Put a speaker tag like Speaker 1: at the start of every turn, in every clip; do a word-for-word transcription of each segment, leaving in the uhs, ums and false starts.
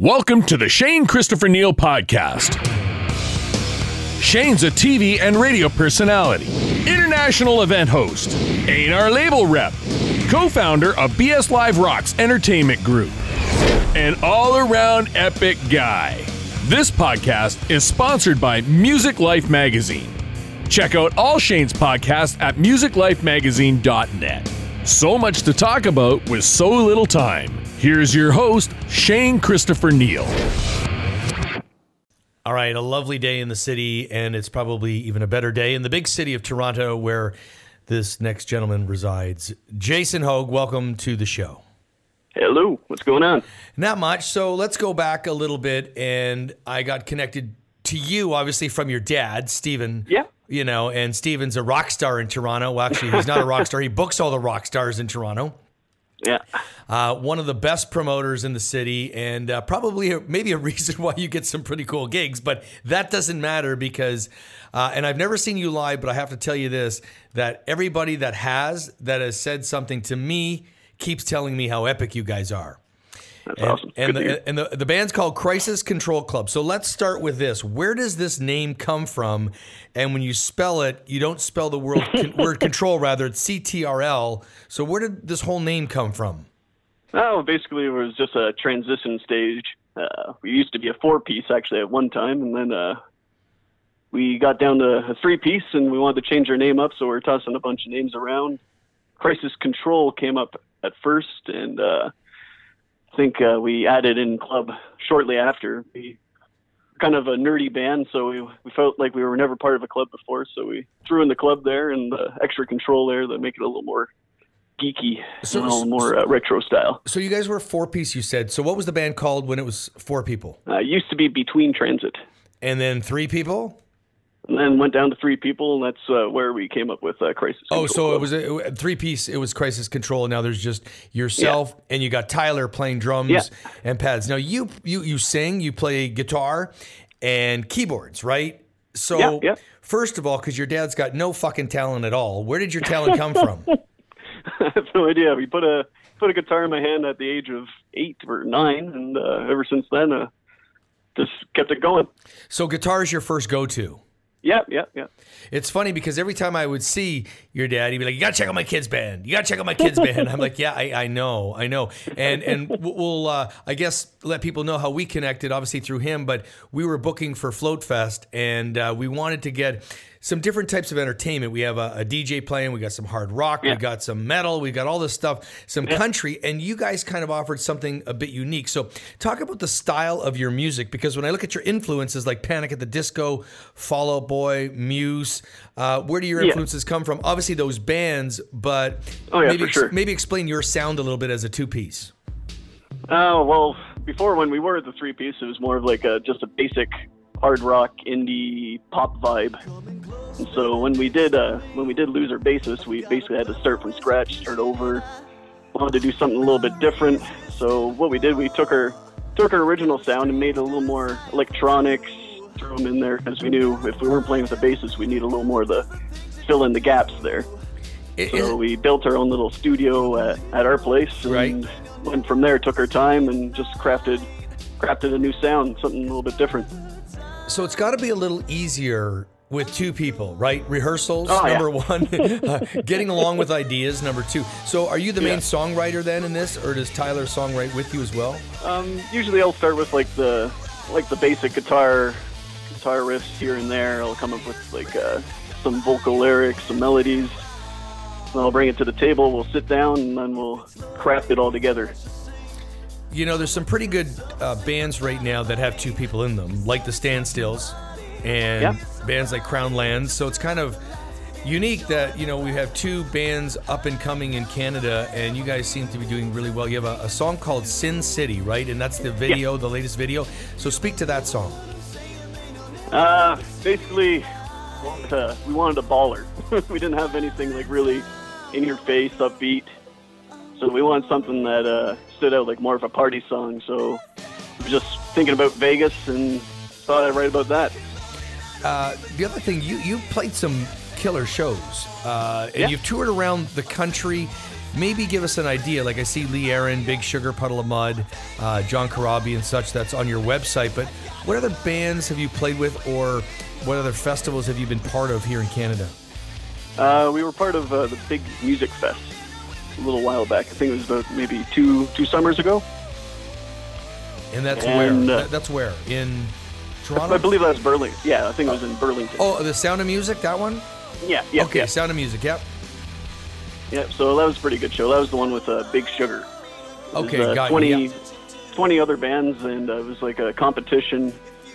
Speaker 1: Welcome to the Shane Christopher Neal Podcast. Shane's a T V and radio personality, international event host, A and R label rep, co-founder of B S Live Rocks Entertainment Group, an all-around epic guy. This podcast is sponsored by Music Life Magazine. Check out all Shane's podcasts at music life magazine dot net. So much to talk about with so little time. Here's your host, Shane Christopher Neal.
Speaker 2: All right, a lovely day in the city, and it's probably even a better day in the big city of Toronto, where this next gentleman resides. Jason Hogue, welcome to the show.
Speaker 3: Hello, what's going on?
Speaker 2: Not much. So let's go back a little bit, and I got connected to you, obviously, from your dad, Stephen.
Speaker 3: Yeah.
Speaker 2: You know, and Stephen's a rock star in Toronto. Well, actually, he's not a rock star. He books all the rock stars in Toronto.
Speaker 3: Yeah.
Speaker 2: Uh, one of the best promoters in the city, and uh, probably a, maybe a reason why you get some pretty cool gigs, but that doesn't matter because, uh, and I've never seen you live, but I have to tell you this, that everybody that has, that has said something to me keeps telling me how epic you guys are.
Speaker 3: That's
Speaker 2: and,
Speaker 3: awesome.
Speaker 2: And,
Speaker 3: Good to
Speaker 2: the,
Speaker 3: hear.
Speaker 2: and the, the band's called Crisis Control Club. So let's start with this. Where does this name come from? And when you spell it, you don't spell the word, word control, rather, it's C T R L. So where did this whole name come from?
Speaker 3: Oh, basically it was just a transition stage. Uh, we used to be a four-piece, actually, at one time, and then uh, we got down to a three-piece, and we wanted to change our name up, so we were tossing a bunch of names around. Crisis Control came up at first, and uh, I think uh, we added in club shortly after. We were kind of a nerdy band, so we, we felt like we were never part of a club before, so we threw in the club there and the extra control there to make it a little more geeky,
Speaker 2: So-
Speaker 3: a little more uh, retro style.
Speaker 2: So you guys were four piece, you said. So what was the band called when it was four people?
Speaker 3: Uh, it used to be Between Transit,
Speaker 2: And then three people?
Speaker 3: and then went down to three people, and that's uh, where we came up with uh, Crisis Control
Speaker 2: Oh, so
Speaker 3: Club.
Speaker 2: it was a, a three piece. It was Crisis Control, and now there's just yourself, and you got Tyler playing drums
Speaker 3: Yeah.
Speaker 2: and pads. Now you you you sing, you play guitar and keyboards, right? So
Speaker 3: Yeah, yeah.
Speaker 2: first of all, because your dad's got no fucking talent at all, where did your talent come from?
Speaker 3: I have no idea. We put a put a guitar in my hand at the age of eight or nine, and uh, ever since then, uh, just kept it going.
Speaker 2: So guitar is your first go-to.
Speaker 3: Yeah, yeah, yeah.
Speaker 2: It's funny because every time I would see your dad, he'd be like, "You gotta check out my kids' band. You gotta check out my kids' band." I'm like, "Yeah, I, I know, I know." And and we'll, uh, I guess, let people know how we connected, obviously through him. But we were booking for Float Fest, and uh, we wanted to get some different types of entertainment. We have a, a D J playing. We got some hard rock.
Speaker 3: Yeah.
Speaker 2: We got some metal. We got all this stuff, some country, and you guys kind of offered something a bit unique. So talk about the style of your music, because when I look at your influences like Panic at the Disco, Fall Out Boy, Muse, uh, where do your
Speaker 3: Yeah.
Speaker 2: influences come from? Obviously those bands, but
Speaker 3: Oh, yeah,
Speaker 2: maybe,
Speaker 3: for
Speaker 2: ex-
Speaker 3: sure.
Speaker 2: maybe explain your sound a little bit as a two-piece.
Speaker 3: Oh, well, before when we were the three piece, it was more of like a, just a basic hard rock indie pop vibe. And so when we did uh, when we did lose our bassist, we basically had to start from scratch, start over. Wanted to do something a little bit different. So what we did, we took our took our original sound and made it a little more electronics, threw them in there because we knew if we weren't playing with the bassist, we need a little more to fill in the gaps there.
Speaker 2: Is
Speaker 3: So
Speaker 2: it-
Speaker 3: we built our own little studio at, at our place, and
Speaker 2: Right.
Speaker 3: went from there. Took our time and just crafted crafted a new sound, something a little bit different.
Speaker 2: So it's got to be a little easier with two people, right? Rehearsals,
Speaker 3: Oh, yeah.
Speaker 2: number one. uh, getting along with ideas, number two. So are you the main
Speaker 3: Yeah.
Speaker 2: songwriter then in this, or does Tyler songwrite with you as well?
Speaker 3: Um, usually, I'll start with like the like the basic guitar guitar riffs here and there. I'll come up with like uh, some vocal lyrics, some melodies. Then I'll bring it to the table. We'll sit down and then we'll craft it all together.
Speaker 2: You know, there's some pretty good uh, bands right now that have two people in them, like the Standstills and
Speaker 3: Yeah.
Speaker 2: bands like Crown Lands. So it's kind of unique that, you know, we have two bands up and coming in Canada, and you guys seem to be doing really well. You have a, a song called Sin City, right? And that's the video, the latest video. So speak to that song.
Speaker 3: Uh, basically, we wanted a, we wanted a baller. We didn't have anything like really in your face, upbeat. So we wanted something that uh, stood out like more of a party song. So we were just thinking about Vegas and thought I'd write about that.
Speaker 2: Uh, the other thing, you you played some killer shows, uh, and
Speaker 3: Yeah.
Speaker 2: you've toured around the country. maybe give us an idea. Like I see Lee Aaron, Big Sugar, Puddle of Mud, uh, John Corabi and such, that's on your website. But what other bands have you played with, or what other festivals have you been part of here in Canada?
Speaker 3: Uh, we were part of uh, the Big Music Fest a little while back. I think it was about maybe two two summers ago.
Speaker 2: And that's
Speaker 3: and,
Speaker 2: where?
Speaker 3: Uh,
Speaker 2: that's where? In Toronto?
Speaker 3: I believe that was Burlington. Yeah, I think it was in Burlington.
Speaker 2: Oh, the Sound of Music, that one?
Speaker 3: Yeah, yeah.
Speaker 2: Okay,
Speaker 3: yeah.
Speaker 2: Sound of Music, yep.
Speaker 3: Yeah, so that was a pretty good show. That was the one with uh, Big Sugar. It
Speaker 2: Okay,
Speaker 3: was, uh,
Speaker 2: got
Speaker 3: twenty,
Speaker 2: you. Yeah.
Speaker 3: twenty other bands, and uh, it was like a competition.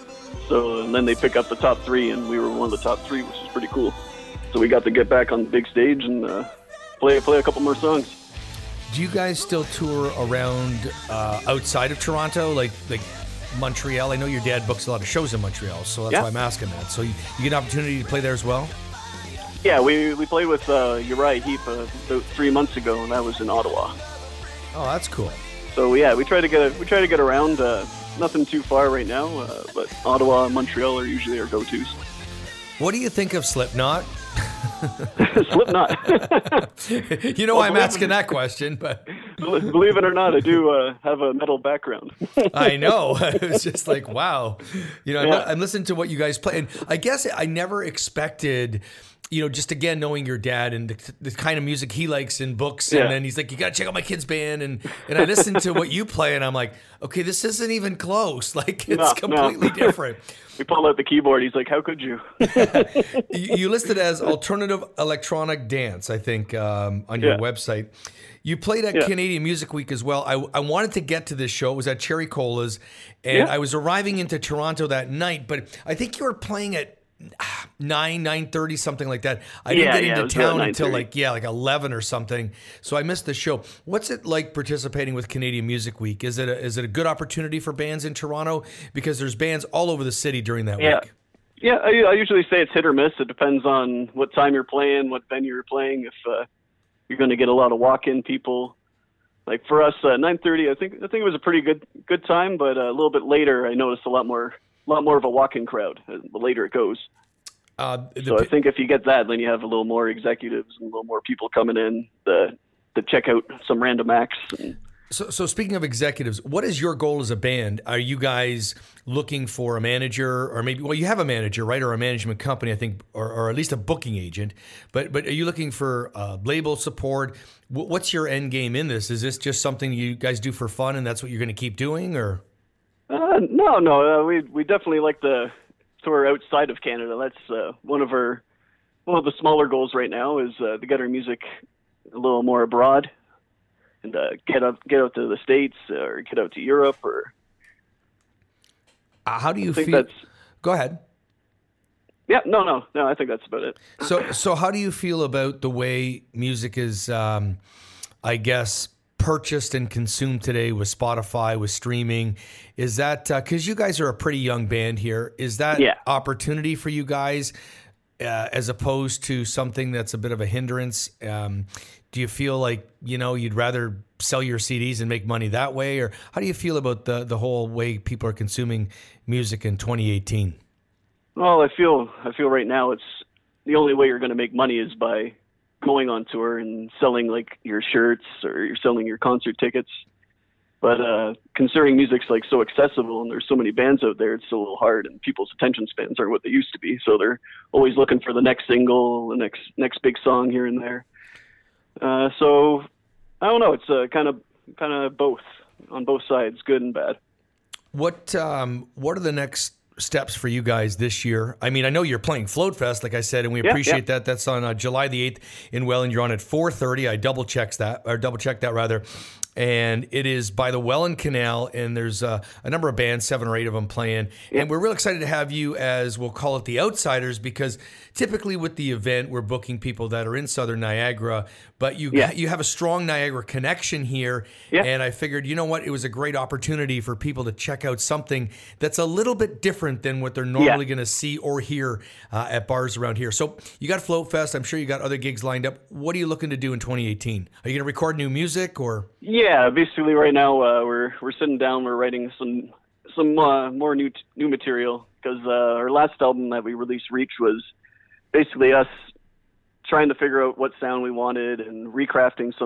Speaker 3: So, and then they pick up the top three, and we were one of the top three, which was pretty cool. So we got to get back on the big stage and uh, play play a couple more songs.
Speaker 2: Do you guys still tour around uh, outside of Toronto, like like Montreal? I know your dad books a lot of shows in Montreal, so that's
Speaker 3: Yeah.
Speaker 2: why I'm asking that. So you, you get an opportunity to play there as well?
Speaker 3: Yeah, we we played with uh, Uriah Heep uh, about three months ago, and that was in Ottawa.
Speaker 2: Oh, that's cool.
Speaker 3: So yeah, we try to get we try to get around. Uh, nothing too far right now, uh, but Ottawa and Montreal are usually our go-tos.
Speaker 2: What do you think of Slipknot?
Speaker 3: Slipknot.
Speaker 2: You know why I'm asking that question, but
Speaker 3: Believe it or not, I do uh, have a metal background.
Speaker 2: I know. It's just like, wow. You know, I'm,
Speaker 3: Yeah.
Speaker 2: I'm listening to what you guys play. And I guess I never expected, you know, just again, knowing your dad and the, the kind of music he likes in books.
Speaker 3: Yeah.
Speaker 2: And then he's like, you got to check out my kid's band. And, and I listened to what you play and I'm like, okay, this isn't even close. Like, it's
Speaker 3: No,
Speaker 2: completely
Speaker 3: no.
Speaker 2: different.
Speaker 3: We pulled out the keyboard. He's like, "How could you?"
Speaker 2: you, you listed as alternative electronic dance, I think, um, on your
Speaker 3: Yeah.
Speaker 2: website. You played at
Speaker 3: Yeah.
Speaker 2: Canadian Music Week as well. I, I wanted to get to this show. It was at Cherry Cola's, and
Speaker 3: Yeah.
Speaker 2: I was arriving into Toronto that night, but I think you were playing at ah, nine, nine thirty, something like that. I didn't
Speaker 3: Yeah,
Speaker 2: get
Speaker 3: yeah, it
Speaker 2: into
Speaker 3: was about
Speaker 2: town until
Speaker 3: nine thirty.
Speaker 2: like, yeah, like eleven or something. So I missed the show. What's it like participating with Canadian Music Week? Is it a, is it a good opportunity for bands in Toronto? Because there's bands all over the city during that
Speaker 3: Yeah.
Speaker 2: week.
Speaker 3: Yeah, I, I usually say it's hit or miss. It depends on what time you're playing, what venue you're playing. If uh, you're going to get a lot of walk-in people, like for us, uh, nine thirty. I think I think it was a pretty good good time, but uh, a little bit later, I noticed a lot more a lot more of a walk-in crowd. uh, The later it goes,
Speaker 2: Uh, the,
Speaker 3: so I think if you get that, then you have a little more executives and a little more people coming in to to check out some random acts. And,
Speaker 2: So, so speaking of executives, what is your goal as a band? Are you guys looking for a manager, or maybe, well, you have a manager, right, or a management company, I think, or, or at least a booking agent. But, but are you looking for uh, label support? Wh- What's your end game in this? Is this just something you guys do for fun, and that's what you're going to keep doing, or?
Speaker 3: Uh, no, no, uh, we we definitely like to tour outside of Canada. That's uh, one of our one of the smaller goals right now is uh, to get our music a little more abroad and uh, get up get out to the States or get out to Europe. Or
Speaker 2: Uh, how do you
Speaker 3: I think
Speaker 2: feel?
Speaker 3: that's
Speaker 2: Go ahead.
Speaker 3: yeah, no, no, no. I think that's about it.
Speaker 2: So, so how do you feel about the way music is, um, I guess, purchased and consumed today with Spotify, with streaming? Is that because you guys are a pretty young band here? Is that
Speaker 3: Yeah.
Speaker 2: opportunity for you guys uh, as opposed to something that's a bit of a hindrance? Um, do you feel like, you know, you'd rather sell your C Ds and make money that way? Or how do you feel about the, the whole way people are consuming music in twenty eighteen?
Speaker 3: Well, I feel I feel right now it's the only way you're going to make money is by going on tour and selling like your shirts or you're selling your concert tickets. But uh, considering music's like so accessible and there's so many bands out there, it's a little hard, and people's attention spans aren't what they used to be. So they're always looking for the next single, the next next big song here and there. Uh, so I don't know. It's uh, kind of kind of both on both sides, good and bad.
Speaker 2: What um, what are the next steps for you guys this year? I mean, I know you're playing Float Fest, like I said, and we
Speaker 3: Yeah,
Speaker 2: appreciate
Speaker 3: yeah.
Speaker 2: that. That's on uh, July the eighth in Welland. You're on at four thirty. I double checked that, or double checked that rather. And it is by the Welland Canal, and there's uh, a number of bands, seven or eight of them playing. And we're real excited to have you as, we'll call it the outsiders, because typically with the event, we're booking people that are in Southern Niagara, but you
Speaker 3: Yeah.
Speaker 2: you have a strong Niagara connection here.
Speaker 3: Yeah.
Speaker 2: And I figured, you know what, it was a great opportunity for people to check out something that's a little bit different than what they're normally going to see or hear uh, at bars around here. So you got Float Fest. I'm sure you got other gigs lined up. What are you looking to do in twenty eighteen? Are you going to record new music, or?
Speaker 3: Yeah, basically right now uh, we're we're sitting down. We're writing some some uh, more new new material because uh, our last album that we released, Reach, was basically us trying to figure out what sound we wanted and recrafting some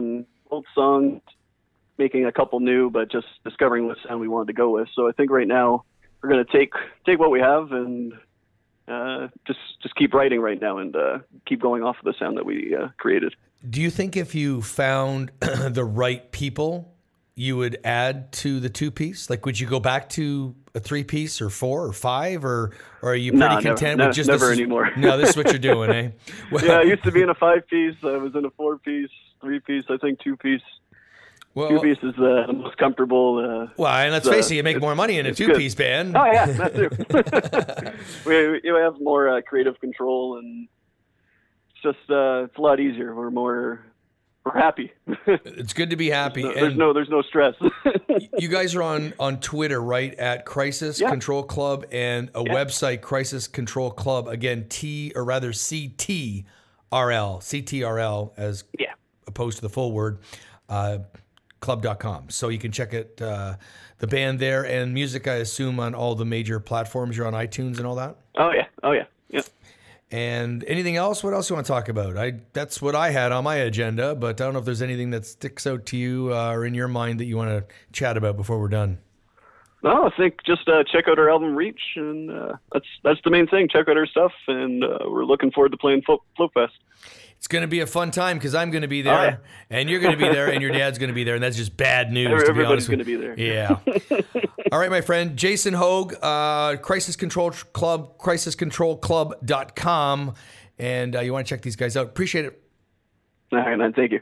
Speaker 3: old songs, making a couple new, but just discovering what sound we wanted to go with. So I think right now we're going to take take what we have and uh, just just keep writing right now and uh, keep going off of the sound that we uh, created.
Speaker 2: Do you think if you found the right people, you would add to the two-piece? Like, would you go back to a three-piece or four or five, or, or are you pretty
Speaker 3: nah,
Speaker 2: content
Speaker 3: never,
Speaker 2: with just
Speaker 3: never
Speaker 2: this
Speaker 3: anymore?
Speaker 2: Is, no, this is what you're doing, eh?
Speaker 3: Well, yeah, I used to be in a five-piece. I was in a four-piece, three-piece. I think two-piece.
Speaker 2: Well,
Speaker 3: two-piece is uh, the most comfortable. Uh,
Speaker 2: well, and let's
Speaker 3: uh,
Speaker 2: face it, you make more money in a two-piece
Speaker 3: good.
Speaker 2: band.
Speaker 3: Oh yeah, that too. we, we have more uh, creative control, and it's just uh, it's a lot easier. We're more. We're happy.
Speaker 2: It's good to be happy.
Speaker 3: There's no, there's no, there's no stress.
Speaker 2: You guys are on, on Twitter, right? At Crisis
Speaker 3: yeah.
Speaker 2: Control Club, and a
Speaker 3: yeah.
Speaker 2: website, Crisis Control Club. Again, T or rather C T R L, C T R L as
Speaker 3: yeah.
Speaker 2: opposed to the full word, uh, club dot com. So you can check it, uh, the band there, and music, I assume, on all the major platforms. You're on iTunes and all that?
Speaker 3: Oh yeah, oh yeah, yeah.
Speaker 2: And anything else? What else you want to talk about? I that's what I had on my agenda, but I don't know if there's anything that sticks out to you uh, or in your mind that you want to chat about before we're done.
Speaker 3: No, I think just uh, check out our album Reach, and uh, that's that's the main thing. Check out our stuff, and uh, we're looking forward to playing Float, Float Fest.
Speaker 2: It's going to be a fun time because I'm going to be there,
Speaker 3: oh, yeah.
Speaker 2: and you're going to be there, and your dad's going to be there, and that's just bad news.
Speaker 3: Every,
Speaker 2: to be
Speaker 3: everybody's
Speaker 2: honest
Speaker 3: going to be there.
Speaker 2: Yeah. All right, my friend, Jason Hogue, uh, Crisis Control Club, crisis control club dot com, and uh, you want to check these guys out. Appreciate it.
Speaker 3: All right, man. Thank you.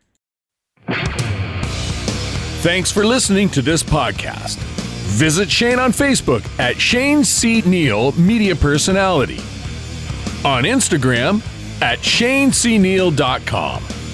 Speaker 1: Thanks for listening to this podcast. Visit Shane on Facebook at Shane C. Neal Media Personality. On Instagram at Shane C Neal dot com.